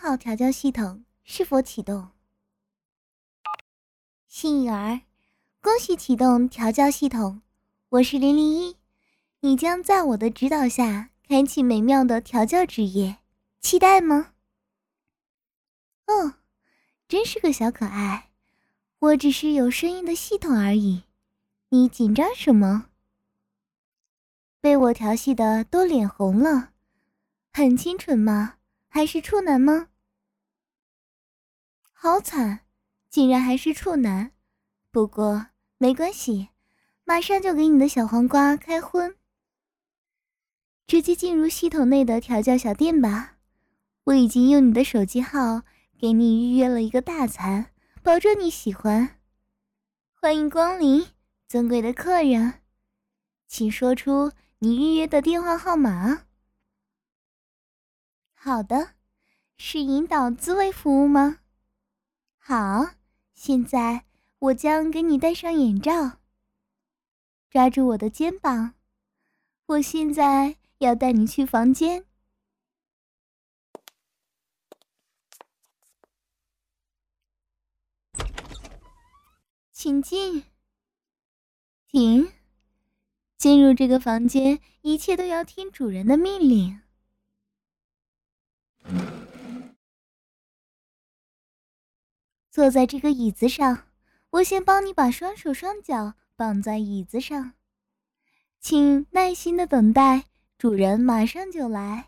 号调教系统是否启动？幸运儿，恭喜启动调教系统，我是001，你将在我的指导下开启美妙的调教职业，期待吗？哦，真是个小可爱，我只是有声音的系统而已，你紧张什么？被我调戏的都脸红了，很清纯吗？还是处男吗？好惨，竟然还是处男。不过没关系，马上就给你的小黄瓜开荤。直接进入系统内的调教小店吧，我已经用你的手机号给你预约了一个大餐，保证你喜欢。欢迎光临，尊贵的客人，请说出你预约的电话号码。好的，是引导自慰服务吗？好，现在我将给你戴上眼罩，抓住我的肩膀，我现在要带你去房间。请进。停。进入这个房间，一切都要听主人的命令。坐在这个椅子上，我先帮你把双手双脚绑在椅子上，请耐心的等待，主人马上就来。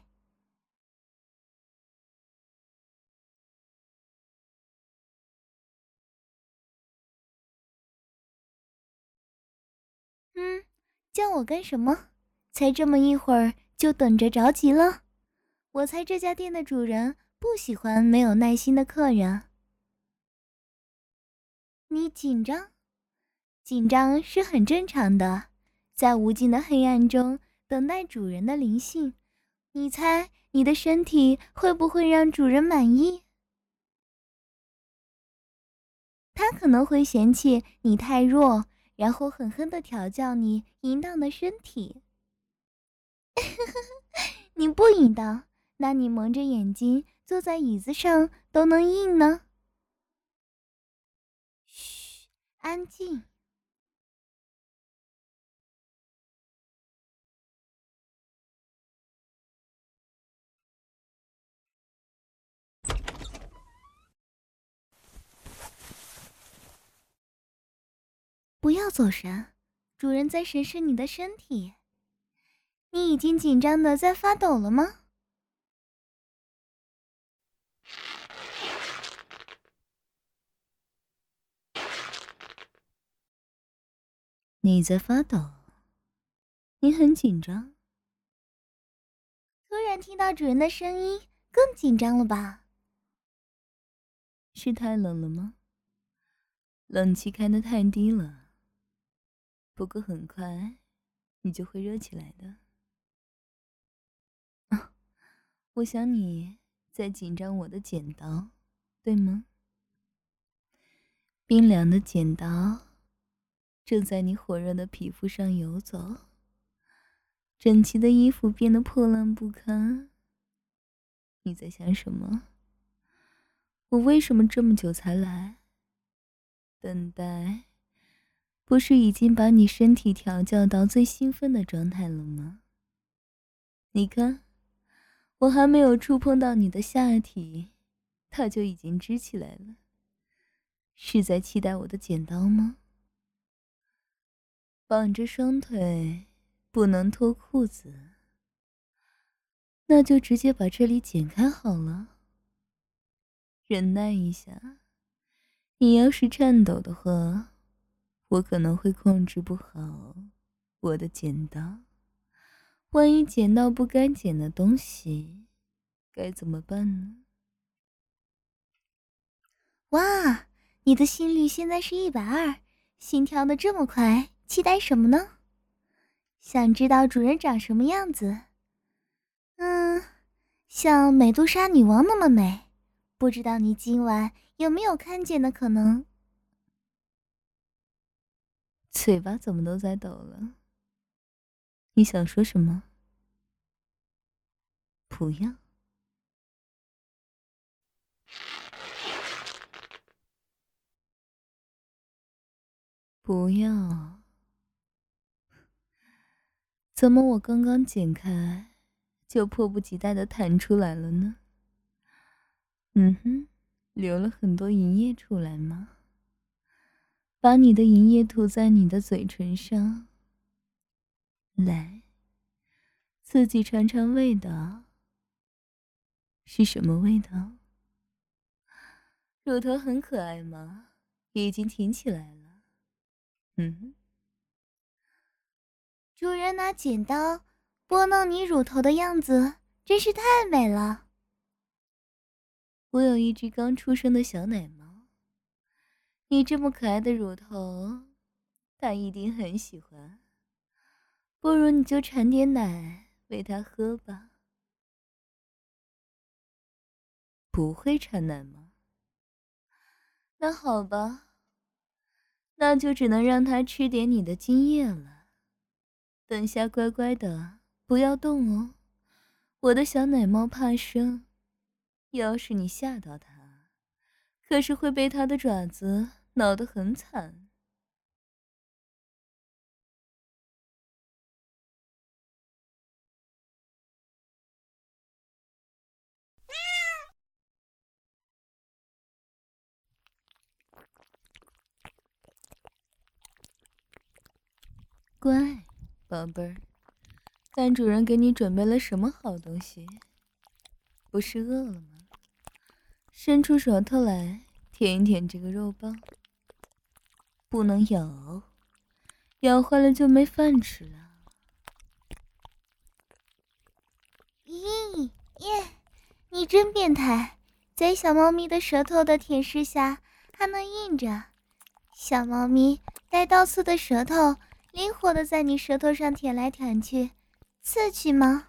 叫我干什么？才这么一会儿就等着着急了？我猜这家店的主人不喜欢没有耐心的客人。你紧张？紧张是很正常的，在无尽的黑暗中等待主人的灵性。你猜你的身体会不会让主人满意？他可能会嫌弃你太弱，然后狠狠地调教你淫荡的身体。你不淫荡，那你蒙着眼睛坐在椅子上都能硬呢。嘘，安静。不要走神，主人在审视你的身体。你已经紧张的在发抖了吗？你在发抖，你很紧张。突然听到主人的声音，更紧张了吧？是太冷了吗？冷气开得太低了。不过很快，你就会热起来的。我想你在紧张我的剪刀，对吗？冰凉的剪刀正在你火热的皮肤上游走，整齐的衣服变得破烂不堪。你在想什么？我为什么这么久才来？等待不是已经把你身体调教到最兴奋的状态了吗？你看，我还没有触碰到你的下体，它就已经支起来了。是在期待我的剪刀吗？绑着双腿，不能脱裤子，那就直接把这里剪开好了。忍耐一下，你要是颤抖的话，我可能会控制不好我的剪刀。万一剪到不该剪的东西，该怎么办呢？哇，你的心率现在是120，心跳的这么快，期待什么呢？想知道主人长什么样子？像美杜莎女王那么美。不知道你今晚有没有看见的可能？嘴巴怎么都在抖了？你想说什么？不要。 不要。怎么我刚刚剪开，就迫不及待地弹出来了呢？嗯哼，流了很多银液出来吗？把你的银液涂在你的嘴唇上，来，自己尝尝味道。是什么味道？乳头很可爱吗？已经挺起来了。 主人拿剪刀拨弄你乳头的样子真是太美了。 我有一只刚出生的小奶猫，你这么可爱的乳头，它一定很喜欢。不如你就产点奶喂它喝吧。不会产奶吗？那好吧，那就只能让它吃点你的精液了。等下乖乖的，不要动哦，我的小奶猫怕生，要是你吓到它，可是会被它的爪子挠得很惨。乖，宝贝儿，看主人给你准备了什么好东西，不是饿了吗？伸出舌头来舔一舔这个肉棒，不能咬，咬坏了就没饭吃了。 咦耶，你真变态，在小猫咪的舌头的舔舐下还能硬着。小猫咪带倒刺的舌头灵活的在你舌头上舔来舔去，刺激吗？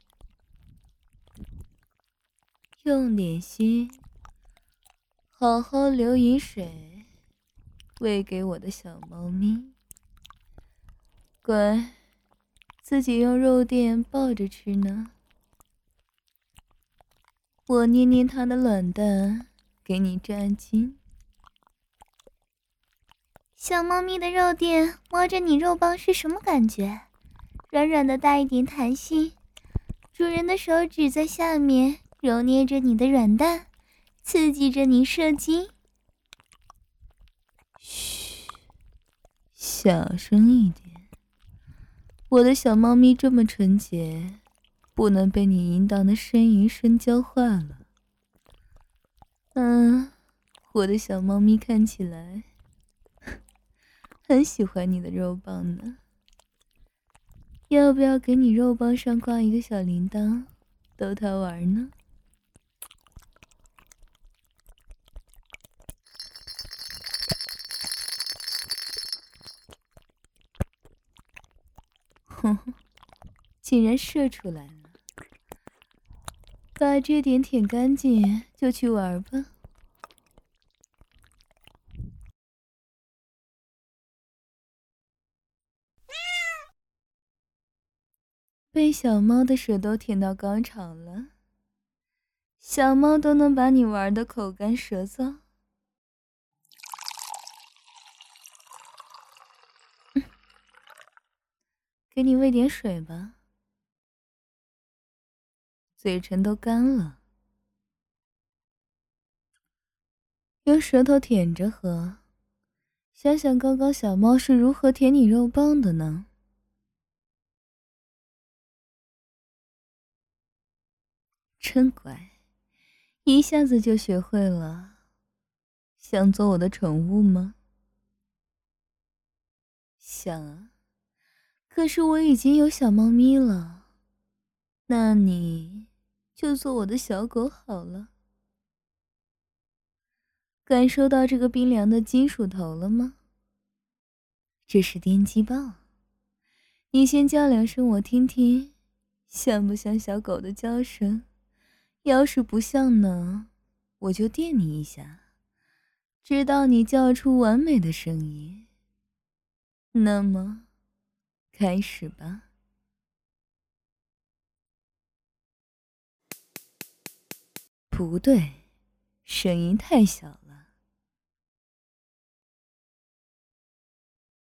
用点心，好好流饮水，喂给我的小猫咪。乖，自己用肉垫抱着吃呢。我捏捏它的卵蛋，给你扎筋。 小猫咪的肉垫摸着你肉棒是什么感觉？软软的，带一点弹性。主人的手指在下面揉捏着你的软蛋，刺激着你射精。 嘘，小声一点。我的小猫咪这么纯洁，不能被你淫荡的呻吟声教坏了。我的小猫咪看起来很喜欢你的肉棒呢。要不要给你肉棒上挂一个小铃铛，逗它玩呢？哼哼，竟然射出来了！把这点舔干净就去玩吧。被小猫的舌头舔到高潮了，小猫都能把你玩得口干舌燥。给你喂点水吧，嘴唇都干了。用舌头舔着喝，想想刚刚小猫是如何舔你肉棒的呢？真乖，一下子就学会了。想做我的宠物吗？想啊，可是我已经有小猫咪了，那你就做我的小狗好了。感受到这个冰凉的金属头了吗？这是电击棒，你先叫两声我听听，像不像小狗的叫声？要是不像呢，我就电你一下，直到你叫出完美的声音。那么，开始吧。不对，声音太小了。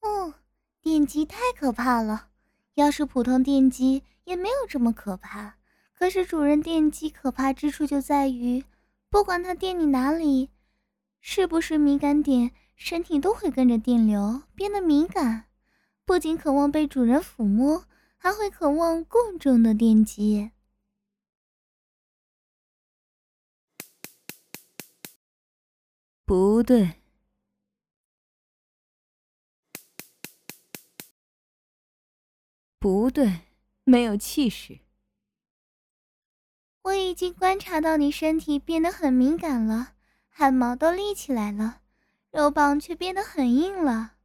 哦，电击太可怕了，要是普通电击也没有这么可怕。可是主人电击可怕之处就在于，不管他电你哪里，是不是敏感点，身体都会跟着电流变得敏感，不仅渴望被主人抚摸，还会渴望更重的电击。 不对，不对，没有气势。 我已经观察到你身体变得很敏感了，汗毛都立起来了，肉棒却变得很硬了。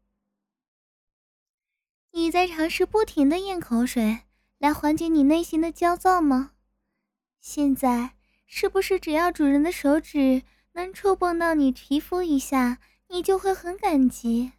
你在尝试不停地咽口水来缓解你内心的焦躁吗？现在是不是只要主人的手指能触碰到你皮肤一下，你就会很感激？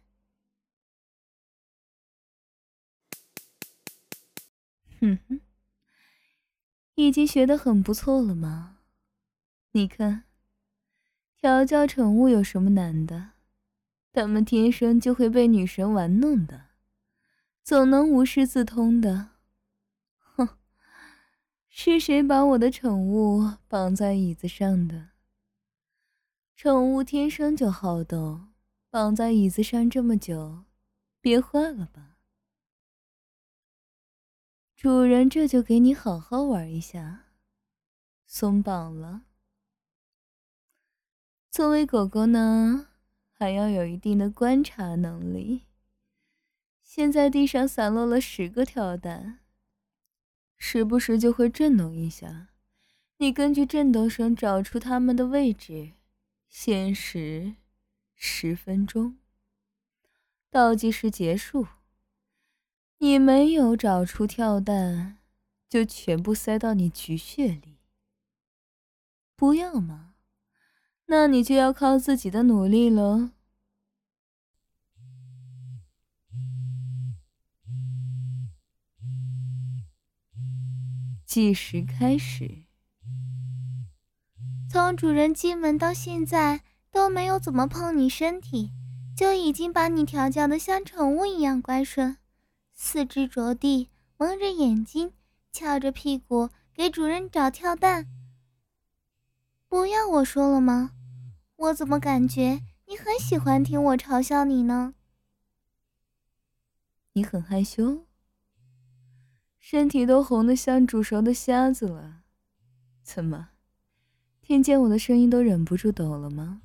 哼哼，已经学得很不错了嘛。你看，调教宠物有什么难的？它们天生就会被女神玩弄的，总能无师自通的。哼，是谁把我的宠物绑在椅子上的？宠物天生就好动，绑在椅子上这么久，憋坏了吧？主人这就给你好好玩一下。松绑了。作为狗狗呢，还要有一定的观察能力。现在地上散落了10个跳蛋，时不时就会震动一下，你根据震动声找出它们的位置，限时10分钟。倒计时结束，你没有找出跳蛋，就全部塞到你菊穴里。不要吗？那你就要靠自己的努力了。计时开始。 从主人进门到现在都没有怎么碰你身体，就已经把你调教得像宠物一样乖顺，四肢着地，蒙着眼睛，翘着屁股给主人找跳蛋。不要我说了吗？我怎么感觉你很喜欢听我嘲笑你呢？ 你很害羞？身体都红得像煮熟的虾子了，怎么，听见我的声音都忍不住抖了吗？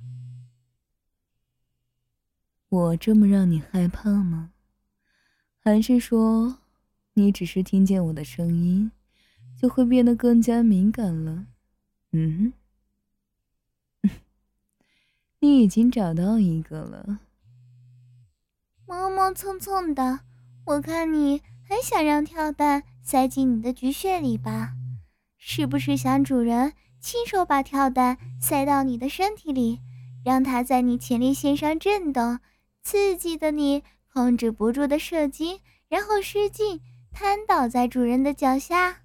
我这么让你害怕吗？还是说，你只是听见我的声音，就会变得更加敏感了？嗯，你已经找到一个了。 磨磨蹭蹭的，我看你很想让跳蛋塞进你的菊穴里吧？是不是想主人亲手把跳蛋塞到你的身体里，让它在你前列腺上震动，刺激的你控制不住的射精，然后失禁瘫倒在主人的脚下？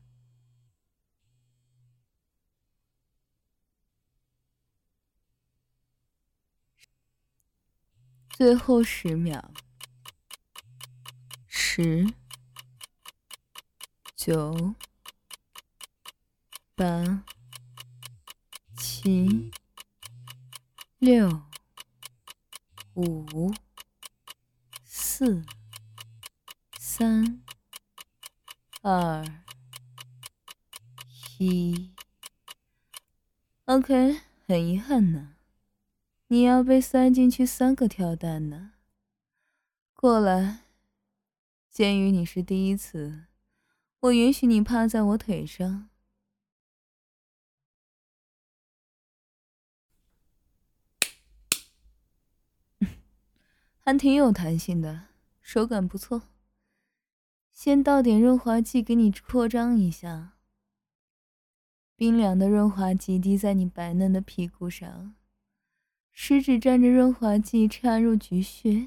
最后10秒。10、9、8、7、6、5、4、3、2、1。OK， 很遗憾呢，你要被塞进去3个跳蛋呢。过来，鉴于你是第一次，我允许你趴在我腿上。还挺有弹性的，手感不错。先倒点润滑剂给你扩张一下。冰凉的润滑剂滴在你白嫩的屁股上，食指沾着润滑剂插入菊穴。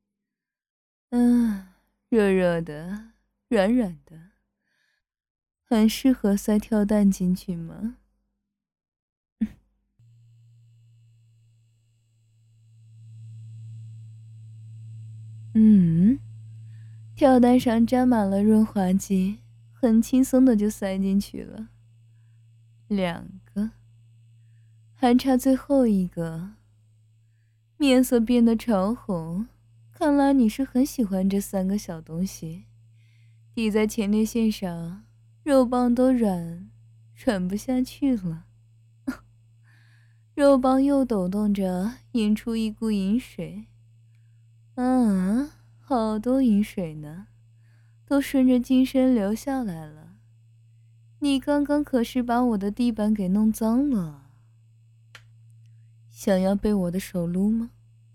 热热的，软软的，很适合塞跳蛋进去吗？ 跳蛋上沾满了润滑剂，很轻松的就塞进去了。2个，还差最后一个。面色变得潮红，看来你是很喜欢这3个小东西。抵在前列腺上，肉棒都软不下去了。肉棒又抖动着，引出一股饮水。好多饮水呢，都顺着茎身流下来了。你刚刚可是把我的地板给弄脏了。想要被我的手撸吗？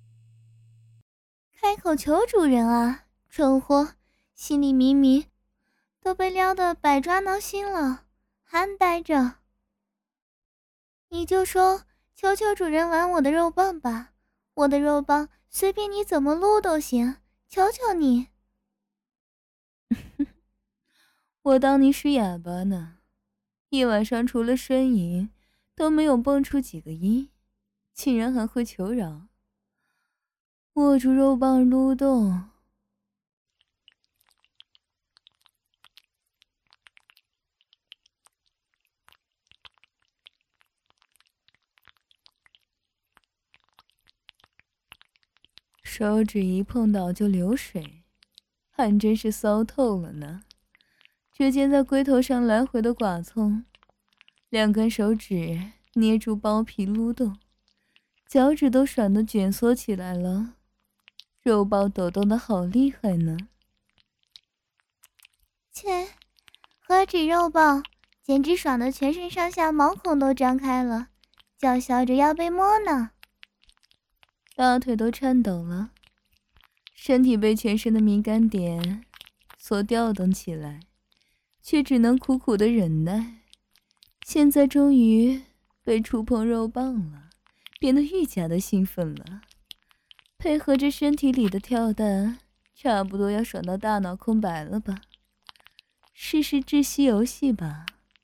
开口求主人啊，蠢货，心里明明都被撩得百爪挠心了，还呆着。你就说求求主人玩我的肉棒吧，我的肉棒随便你怎么撸都行，求求你。 我当你是哑巴呢，一晚上除了呻吟都没有蹦出几个音，竟然还会求饶。握住肉棒撸动，手指一碰到就流水，还真是骚透了呢。指尖在龟头上来回的剐蹭，2根手指捏住包皮撸动，脚趾都爽得卷缩起来了，肉包抖动的好厉害呢。 切，何止肉棒，简直爽得全身上下毛孔都张开了，叫嚣着要被摸呢。 大腿都颤抖了，身体被全身的敏感点所调动起来，却只能苦苦的忍耐。现在终于被触碰肉棒了，变得愈加的兴奋了。配合着身体里的跳蛋，差不多要爽到大脑空白了吧。试试窒息游戏吧。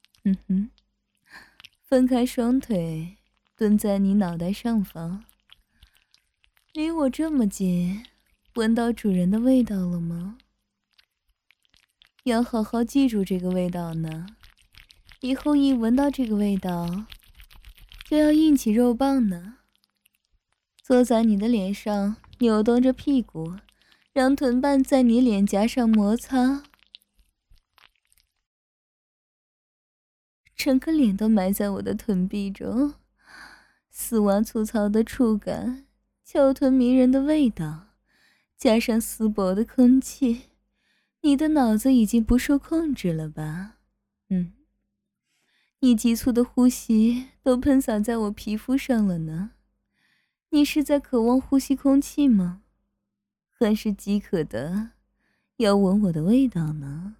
分开双腿，蹲在你脑袋上方。离我这么近，闻到主人的味道了吗？要好好记住这个味道呢。以后一闻到这个味道，就要硬起肉棒呢。坐在你的脸上，扭动着屁股，让臀瓣在你脸颊上摩擦，整个脸都埋在我的臀壁中，丝袜粗糙的触感，翘臀迷人的味道，加上丝薄的空气，你的脑子已经不受控制了吧？你急促的呼吸都喷洒在我皮肤上了呢。你是在渴望呼吸空气吗？还是饥渴的要闻我的味道呢？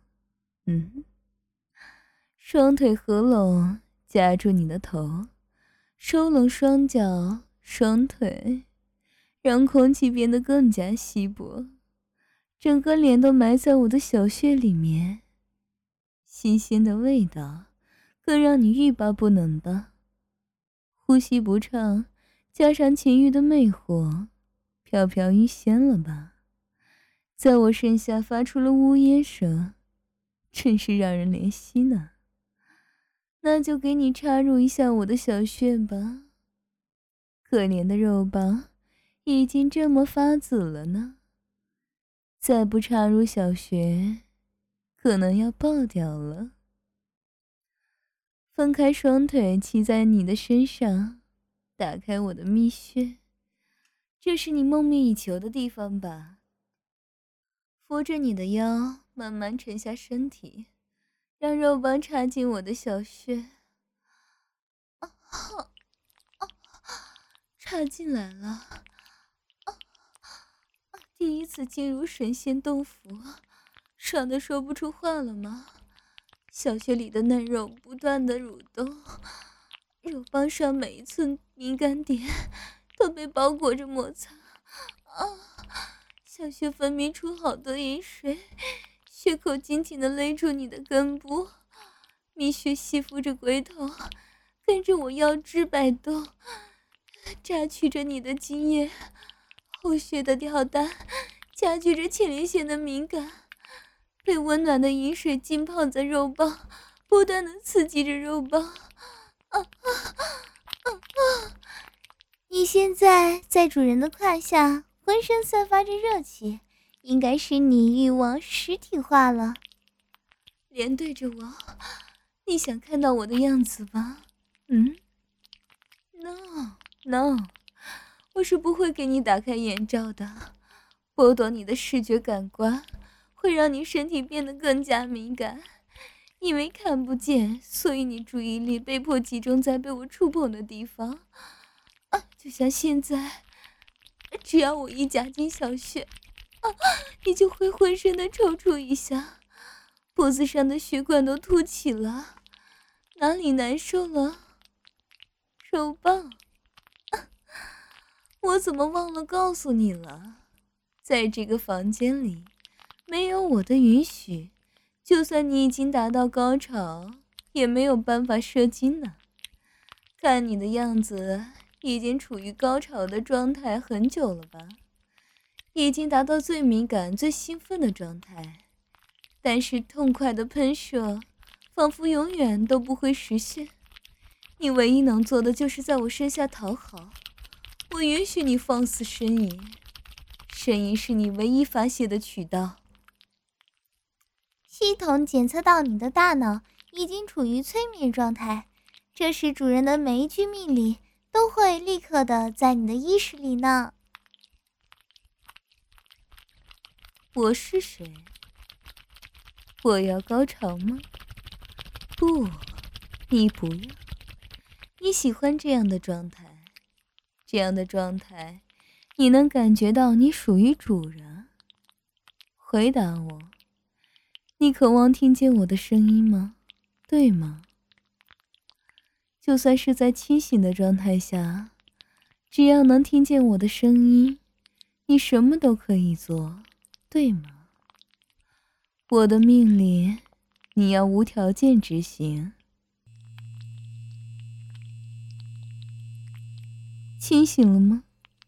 双腿合拢，夹住你的头，收拢双脚双腿，让空气变得更加稀薄，整个脸都埋在我的小穴里面。新鲜的味道更让你欲罢不能吧。呼吸不畅，加上情欲的魅惑，飘飘欲仙了吧。在我身下发出了呜咽声，真是让人怜惜呢。那就给你插入一下我的小穴吧。可怜的肉棒已经这么发紫了呢，再不插入小穴，可能要爆掉了。分开双腿骑在你的身上，打开我的蜜穴，这是你梦寐以求的地方吧。扶着你的腰，慢慢沉下身体，让肉棒插进我的小穴。插进来了。第一次进入神仙洞府，爽得说不出话了吗？小穴里的嫩肉不断的蠕动，肉棒上每一寸敏感点都被包裹着摩擦。小穴分泌出好多饮水，血口紧紧地勒住你的根部，蜜穴吸附着龟头，跟着我腰肢摆动，榨取着你的精液。后穴的吊带加剧着前列腺的敏感，被温暖的饮水浸泡在肉棒，不断的刺激着肉棒。 你现在在主人的胯下，浑身散发着热气，应该是你欲望实体化了。 脸对着我，你想看到我的样子吗？No， 我是不会给你打开眼罩的。剥夺你的视觉感官，会让你身体变得更加敏感。因为看不见，所以你注意力被迫集中在被我触碰的地方。就像现在，只要我一夹进小穴，你就会浑身的抽搐一下，脖子上的血管都凸起了。哪里难受了？肉棒。我怎么忘了告诉你了？在这个房间里，没有我的允许，就算你已经达到高潮，也没有办法射精呢。看你的样子，已经处于高潮的状态很久了吧？已经达到最敏感、最兴奋的状态，但是痛快的喷射，仿佛永远都不会实现。你唯一能做的就是在我身下讨好。我允许你放肆呻吟，呻吟是你唯一发泄的渠道。 系统检测到你的大脑已经处于催眠状态，这时主人的每一句命令都会立刻的在你的意识里呢。 我是谁？我要高潮吗？不，你不要。你喜欢这样的状态，这样的状态，你能感觉到你属于主人。回答我，你渴望听见我的声音吗？对吗？就算是在清醒的状态下，只要能听见我的声音，你什么都可以做，对吗？我的命令，你要无条件执行。清醒了吗？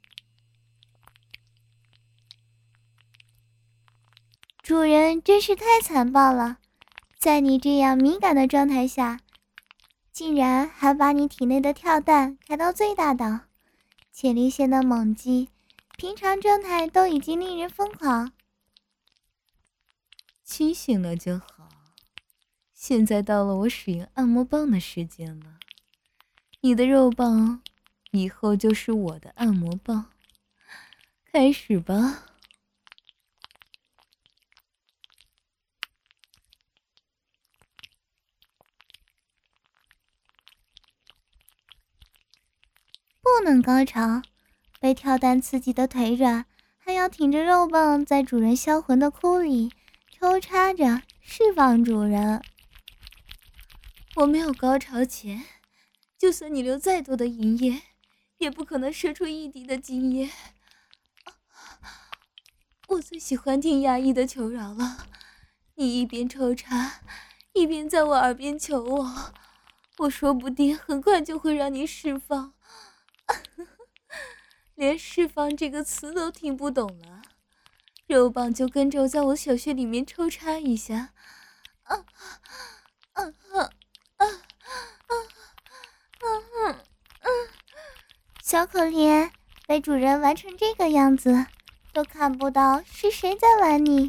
主人真是太残暴了，在你这样敏感的状态下，竟然还把你体内的跳蛋开到最大档，前列腺的猛击，平常状态都已经令人疯狂。 清醒了就好。现在到了我使用按摩棒的时间了，你的肉棒以后就是我的按摩棒。开始吧。 不能高潮，被跳蛋刺激的腿软，还要挺着肉棒在主人销魂的窟里抽插着释放主人。 我没有高潮前，就算你流再多的淫液，也不可能射出一滴的精液。我最喜欢听压抑的求饶了，你一边抽插，一边在我耳边求我，我说不定很快就会让你释放。连释放这个词都听不懂了，肉棒就跟着我在我小穴里面抽插一下。 小可怜，被主人玩成这个样子，都看不到是谁在玩你。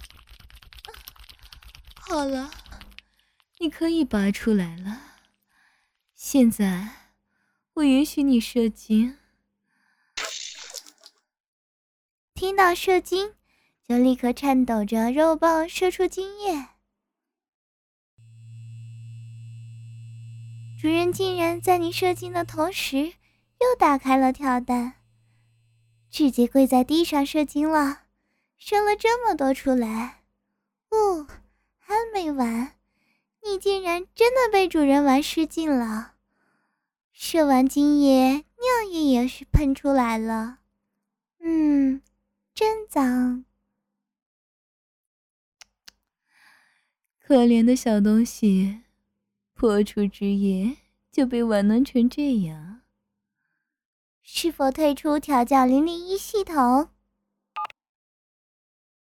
好了，你可以拔出来了。现在我允许你射精。 听到射精，就立刻颤抖着肉棒射出精液。主人竟然在你射精的同时又打开了跳蛋，直接跪在地上射精了，射了这么多出来。还没完，你竟然真的被主人玩失禁了，射完精液，尿液也是喷出来了。真脏。 可怜的小东西，破处之夜就被玩弄成这样。 是否退出调教001系统？